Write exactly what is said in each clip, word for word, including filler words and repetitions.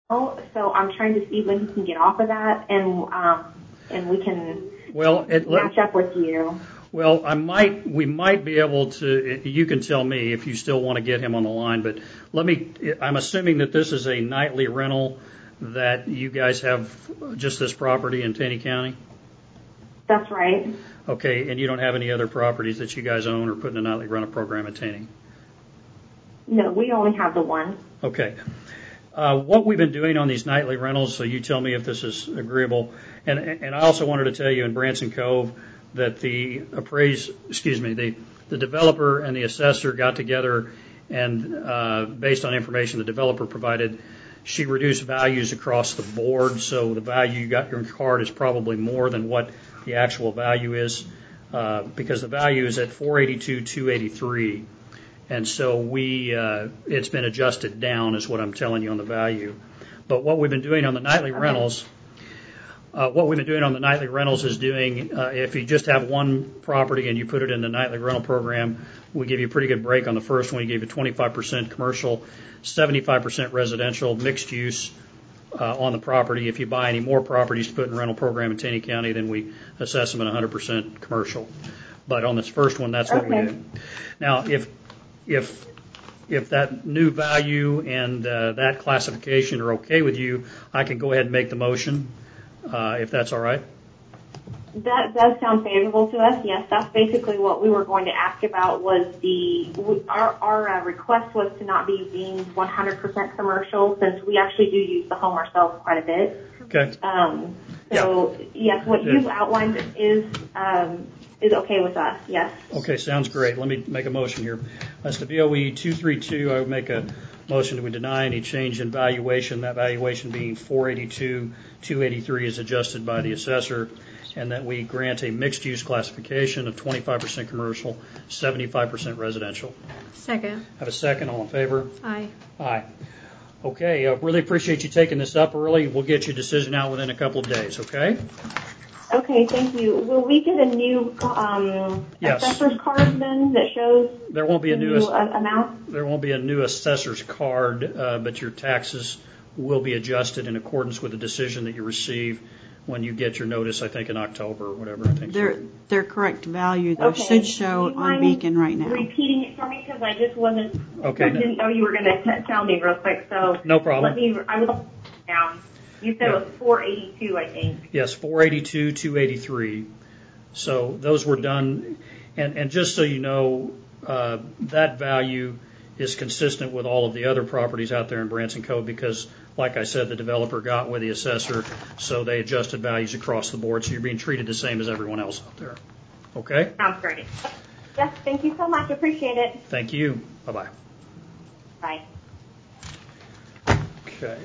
So I'm trying to see when he can get off of that, and um, and we can well, it, match up with you. Well, I might, we might be able to, you can tell me if you still want to get him on the line, but let me, I'm assuming that this is a nightly rental that you guys have just this property in Taney County? That's right. Okay, and you don't have any other properties that you guys own or put in a nightly rental program in Taney? No, we only have the one. Okay. Uh, what we've been doing on these nightly rentals, so you tell me if this is agreeable, and, and I also wanted to tell you in Branson Cove, that the appraise, excuse me, the, the developer and the assessor got together and uh, based on information the developer provided, she reduced values across the board. So the value you got your card is probably more than what the actual value is uh, because the value is at four eighty-two, two eighty-three. And so we, uh, it's been adjusted down is what I'm telling you on the value. But what we've been doing on the nightly okay. rentals, Uh, what we've been doing on the nightly rentals is doing, uh, if you just have one property and you put it in the nightly rental program, we give you a pretty good break on the first one. We give you twenty-five percent commercial, seventy-five percent residential, mixed use uh, on the property. If you buy any more properties to put in the rental program in Taney County, then we assess them at one hundred percent commercial. But on this first one, that's what okay. we do. Now, if if if that new value and uh, that classification are okay with you, I can go ahead and make the motion. Uh, if that's all right. That does sound favorable to us. Yes, that's basically what we were going to ask about. Was the our our uh, request was to not be deemed one hundred percent commercial, since we actually do use the home ourselves quite a bit. Okay. Um, so yeah. yes, what you've outlined is um, is okay with us. Yes. Okay, sounds great. Let me make a motion here. As to B O E two thirty-two, I would make a motion that we deny any change in valuation, that valuation being four eighty-two, two eighty-three is adjusted by the assessor, and that we grant a mixed-use classification of twenty-five percent commercial, seventy-five percent residential. Second. Have a second. All in favor? Aye. Aye. Okay, I uh, really appreciate you taking this up early. We'll get your decision out within a couple of days, okay? Okay, thank you. Will we get a new um, yes. assessor's card then that shows there won't be a new, new uh, amount? There won't be a new assessor's card, uh, but your taxes will be adjusted in accordance with the decision that you receive when you get your notice, I think, in October or whatever. I think their, so. their correct value, though, okay. should show on Beacon right now. Repeating it for me, because I just wasn't, okay, I didn't know you were going to tell me real quick. So no problem. Let me, I will down. You said yeah. it was four eighty-two, I think. Yes, four eighty-two, two eighty-three. So those were done, and, and just so you know, uh, that value is consistent with all of the other properties out there in Branson Cove because, like I said, the developer got with the assessor, so they adjusted values across the board, so you're being treated the same as everyone else out there. Okay? Sounds great. Yes, thank you so much. Appreciate it. Thank you. Bye-bye. Bye. Okay.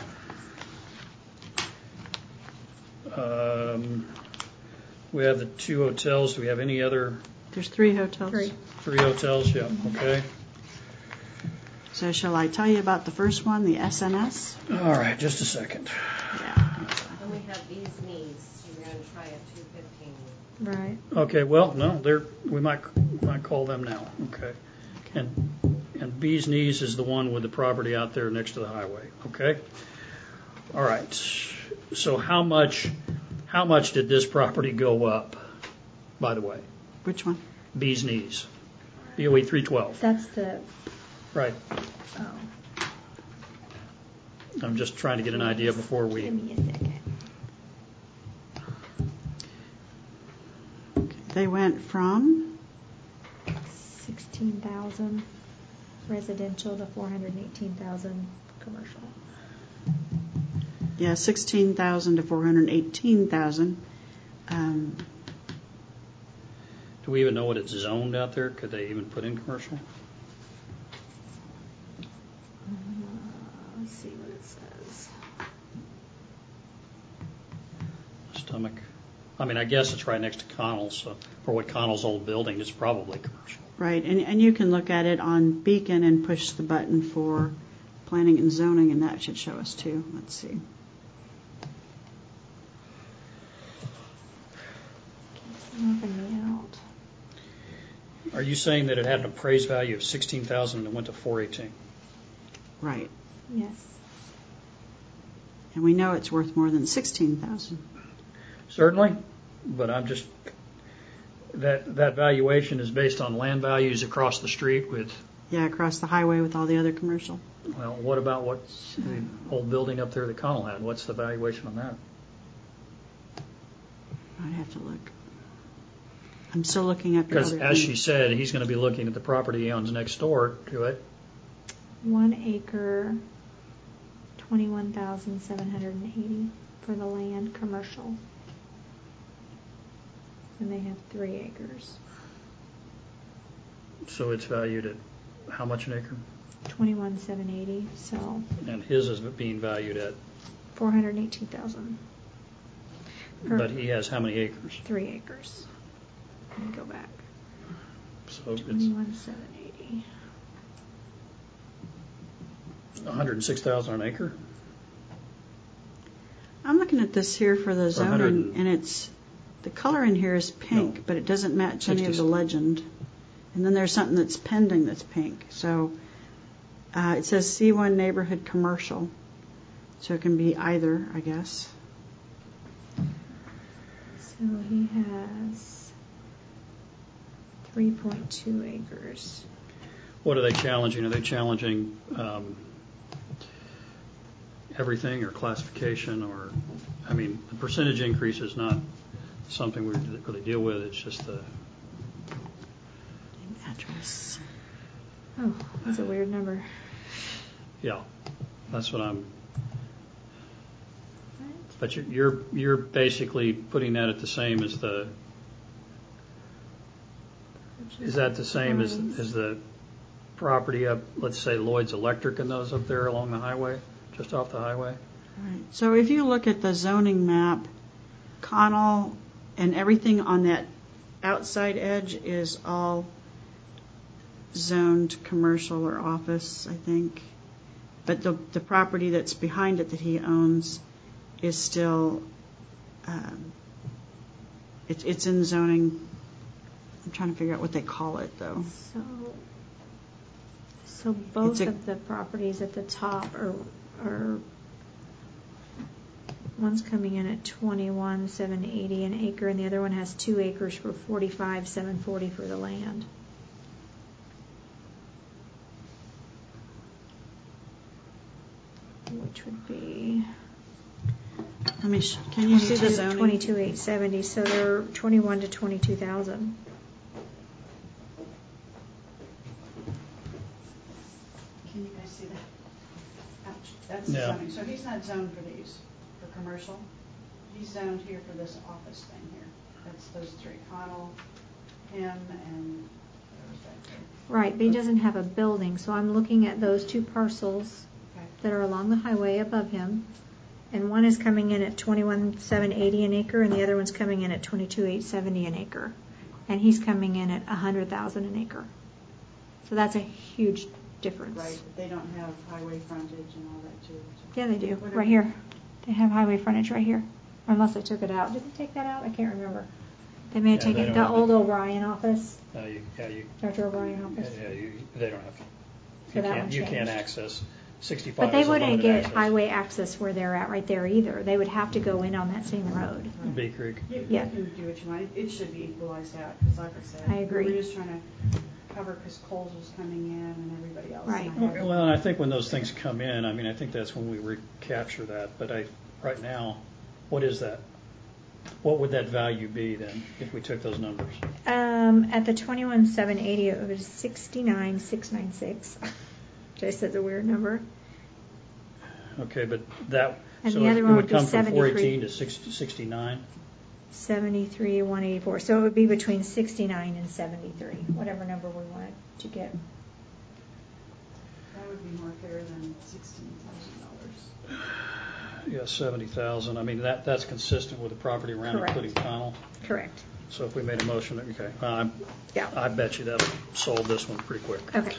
Um, we have the two hotels. Do we have any other? There's three hotels. Three. Three hotels, yeah. Okay. So shall I tell you about the first one, the S N S? All right, just a second. Yeah. And we have these needs. You're going to try a two fifteen. Right. Okay, well, no, they're, we might might call them now. Okay. And and Bee's Knees is the one with the property out there next to the highway. Okay. All right. So how much how much did this property go up, by the way? Which one? Bee's Knees. B O E three twelve. That's the... Right. Oh. I'm just trying to get an idea before we... Give me a second. They went from? sixteen thousand residential to four hundred eighteen thousand commercial. Yeah, sixteen thousand to four hundred eighteen thousand. Um, Do we even know what it's zoned out there? Could they even put in commercial? Uh, let's see what it says. Stomach. I mean, I guess it's right next to Connell's. So for what Connell's old building, it's probably commercial. Right, and, and you can look at it on Beacon and push the button for planning and zoning, and that should show us too. Let's see. It's knocking me out. Are you saying that it had an appraised value of sixteen thousand and it went to four eighteen? Right. Yes. And we know it's worth more than sixteen thousand. Certainly, but I'm just, that, that valuation is based on land values across the street with, Yeah, across the highway with all the other commercial. well, what about what's the old building up there that Connell had? What's the valuation on that? I'd have to look. I'm still looking up your Because other as thing. she said, he's going to be looking at the property he owns next door to it. One acre, twenty-one thousand seven hundred and eighty for the land commercial. And they have three acres. So it's valued at how much an acre? Twenty-one seven eighty, so And his is being valued at, four hundred and eighteen thousand. but he has how many acres? Three acres. Let me go back. So it's Twenty-one seven eighty. one hundred six thousand an acre? I'm looking at this here for the one hundred zoning, and it's, the color in here is pink, No. but it doesn't match any of sixty. the legend. And then there's something that's pending that's pink. So uh, it says C one neighborhood commercial. So it can be either, I guess. So he has three point two acres. What are they challenging? Are they challenging um, everything or classification or, I mean, the percentage increase is not something we really deal with. It's just the, Address. Oh, that's a weird number. yeah, that's what I'm, but you're, you're, you're basically putting that at the same as the, is that the same as, as the property up, let's say Lloyd's Electric and those up there along the highway, just off the highway? Right. So if you look at the zoning map, Connell and everything on that outside edge is all zoned commercial or office, I think. But the the property that's behind it that he owns is still, um, it's it's in zoning. I'm trying to figure out what they call it though. So, so both It's a- of the properties at the top are, are, one's coming in at twenty-one seven eighty an acre, and the other one has two acres for forty-five seven forty for the land. Which would be Let me. Sh- can you see the twenty-two zoning? twenty-two eight seventy, so they're twenty-one to twenty-two thousand. Can you guys see that? Ouch. That's Yeah. the zoning. So he's not zoned for these, for commercial. He's zoned here for this office thing here. That's those three, Connell, him, and whoever's back there. Right, but he doesn't have a building, so I'm looking at those two parcels Okay. that are along the highway above him. And one is coming in at twenty-one seven eighty an acre, and the other one's coming in at twenty-two eight seventy an acre. And he's coming in at one hundred thousand an acre. So that's a huge difference. Right, but they don't have highway frontage and all that too. so- Yeah, they do, Whatever. right here. They have highway frontage right here. Unless they took it out. Did they take that out? I can't remember. They may have Yeah, they taken don't the have old it. O'Brien office, Uh, you, yeah, you, Doctor O'Brien yeah, office. yeah, you, they don't have, So you that can't, one you can't changed. access sixty-five But they is a wouldn't limited get access. highway access where they're at right there either. They would have to go in on that same road. Bee Creek. You, you Yeah. can do what you want. It- It should be equalized out, because like I said. I agree. We were just trying to cover, because Coles was coming in and everybody else. Right. and I had- Well, and I think when those things come in, I mean, I think that's when we recapture that. But I, right now, what is that? What would that value be then if we took those numbers? Um, at the twenty-one seven eighty, it was sixty-nine six ninety-six. Which I said's a weird number. Okay, but that, And so the it other it one would would be come from four seventy-three. eighteen to sixty-nine? seventy-three one eighty-four. So it would be between sixty-nine and seventy-three, whatever number we wanted to get. That would be more fair than sixteen thousand dollars. Yeah, seventy thousand. I mean, that, that's consistent with the property around, Correct. including Connell. Correct. So if we made a motion, okay, I, Yeah. I bet you that'll solve this one pretty quick. Okay.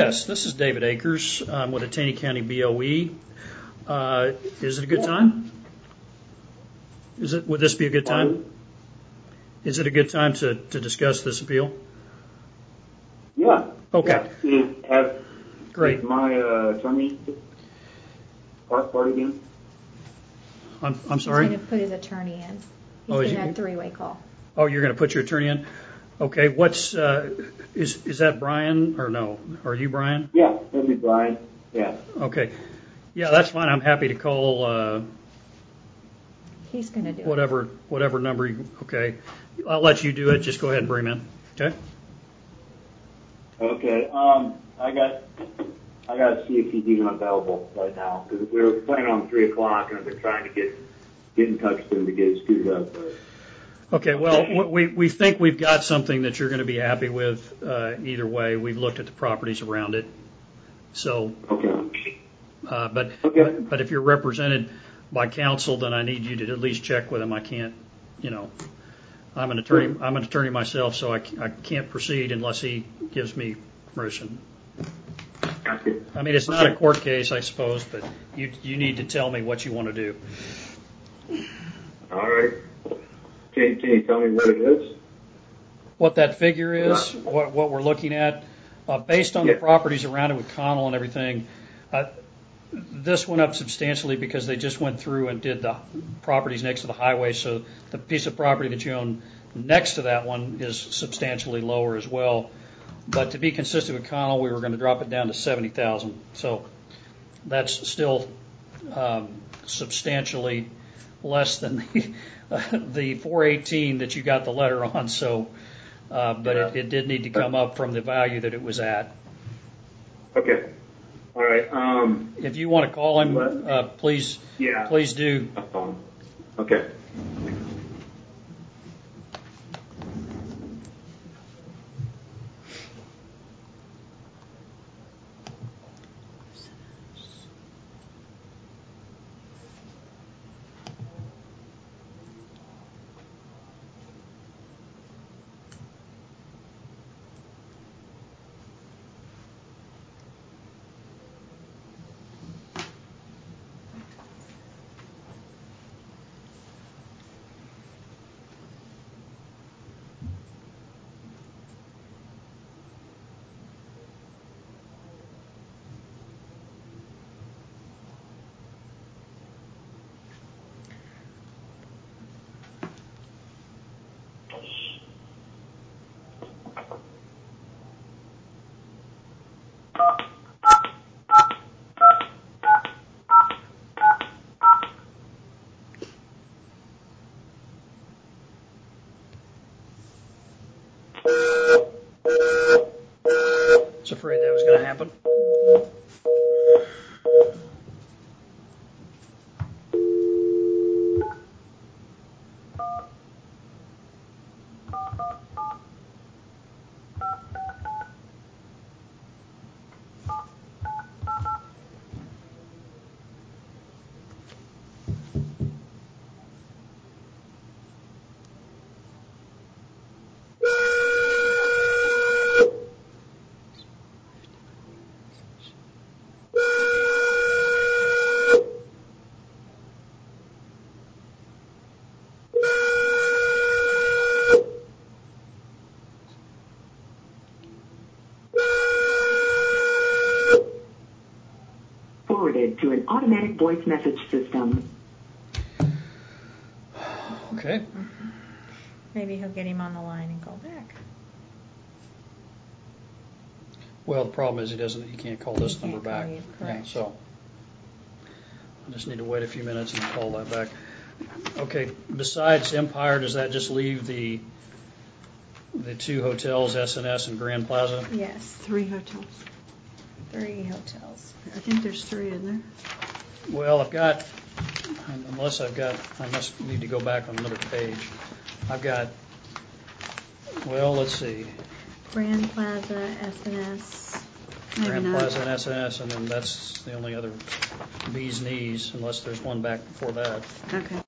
Yes, this is David Akers um, with the Taney County B O E. Uh, is it a good time? Is it? Would this be a good time? Is it a good time to, to discuss this appeal? Yeah. Okay. Yeah. Is, have, Great. Is my uh, attorney part part again? I'm I'm sorry. He's going to put his attorney in. He's Oh, going is to he- have three-way call. Oh, you're going to put your attorney in? Okay. What's uh, is is that Brian or no? Are you Brian? Yeah, that'd be Brian. Yeah. Okay. Yeah, that's fine. I'm happy to call uh, He's going to do it. whatever whatever number. You, okay. I'll let you do it. Just go ahead and bring him in. Okay. Okay. Um, I got I got to see if he's even available right now because we were planning on three o'clock, and I've been trying to get get in touch with him to get his screwed up. But Okay, well, we, we think we've got something that you're going to be happy with uh, either way. We've looked at the properties around it. So, okay. uh, but, Okay. but but if you're represented by counsel, then I need you to at least check with him. I can't, you know, I'm an attorney. I'm an attorney myself, so I, I can't proceed unless he gives me permission. Gotcha. I mean, it's not a court case, I suppose, but you you need to tell me what you want to do. All right. Can, can you tell me what it is? What that figure is, what, what we're looking at, uh, based on the Yeah. properties around it with Connell and everything. Uh, this went up substantially because they just went through and did the properties next to the highway. So the piece of property that you own next to that one is substantially lower as well. But to be consistent with Connell, we were going to drop it down to seventy thousand. So that's still um, substantially less than the, uh, the four eighteen that you got the letter on. So, uh, but it, it did need to come up from the value that it was at. Okay. All right. Um, If you want to call him, uh, please, yeah. please do. Um, okay. I was afraid that was going to happen. Forwarded to an automatic voice message system. Okay. Maybe he'll get him on the line and call back. Well, the problem is he doesn't. He can't call this He can't number call back. you, correct. Yeah, so I just need to wait a few minutes and call that back. Okay. Besides Empire, does that just leave the the two hotels, S and S and Grand Plaza? Yes, Three hotels. three hotels. I think there's three in there. Well, I've got, unless I've got, I must need to go back on another page. I've got, well, let's see, Grand Plaza, S and S. Maybe Grand not. Plaza and S and S, and then that's the only other bee's knees, unless there's one back before that. Okay.